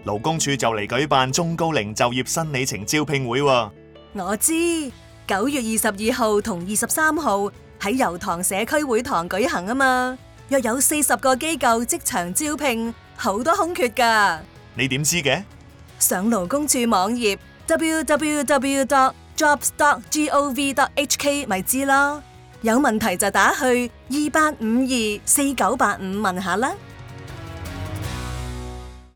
勞工處就嚟舉辦中高齡就業新里程招聘會喎。 我知，9月22號同23號喺油塘社區會堂舉行啊嘛，約有40個機構即場招聘，好多空缺㗎。 你點知嘅？ 上勞工處網頁 www.jobs.gov.hk 咪知咯，有問題就打去28524985問下啦。